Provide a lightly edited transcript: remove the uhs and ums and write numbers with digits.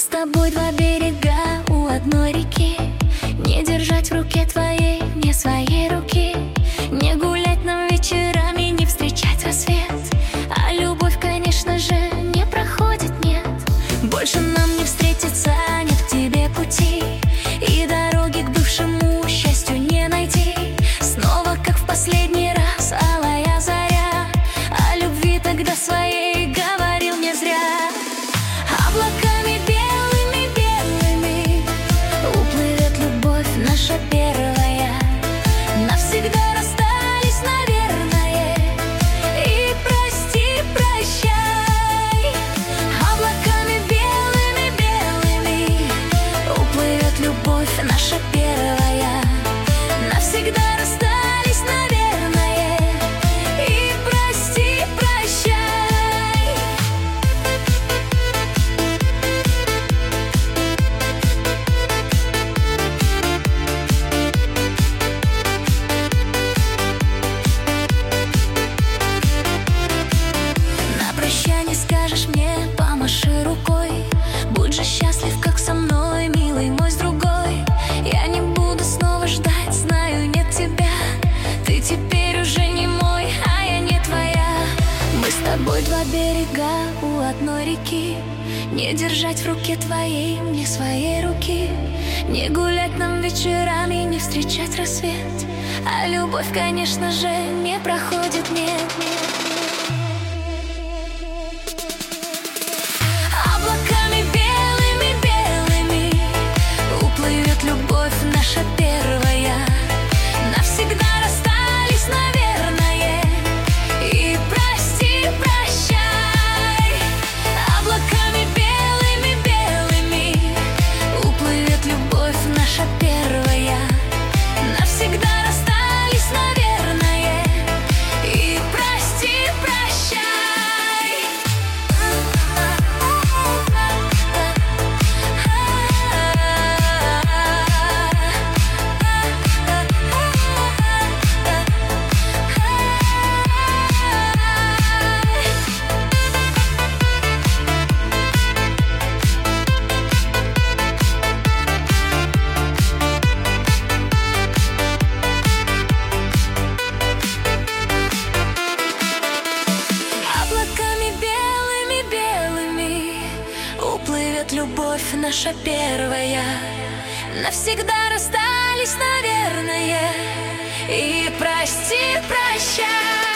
с тобой два берега у одной реки. Не держать в руке твоей, не своей руки. Не гулять нам вечерами, не встречать рассвет. А любовь, конечно же, не проходит, нет. Больше нам не встретиться, нет к тебе пути. И дороги к бывшему счастью не найти. Снова, как в последний раз, алая заря. О любви тогда своей говорил не зря. Облаками белыми, белыми уплывет любовь наша первая. Навсегда расстались, наверное, и прости, прощай. Облаками белыми, белыми уплывет любовь наша первая. Навсегда расстались, наверное, и прости, прощай. На прощание скажешь мне, помаши рукой. Будь же счастлив, как со мной, милый мой, с другой. Я не буду снова ждать, знаю, нет тебя. Ты теперь уже не мой, а я не твоя. Мы с тобой два берега у одной реки. Не держать в руке твоей, мне своей руки. Не гулять нам вечерами, не встречать рассвет. А любовь, конечно же, не проходит, нет, нет. Облаками белыми, белыми уплывет любовь наша первая. Навсегда расстались, наверное, и прости, прощай. Облаками белыми, белыми уплывет любовь наша первая. Навсегда расстались, наверное, и прости, прощай. Облаками белыми, белыми уплывет любовь наша первая. Навсегда расстались, наверное, и прости, прощай.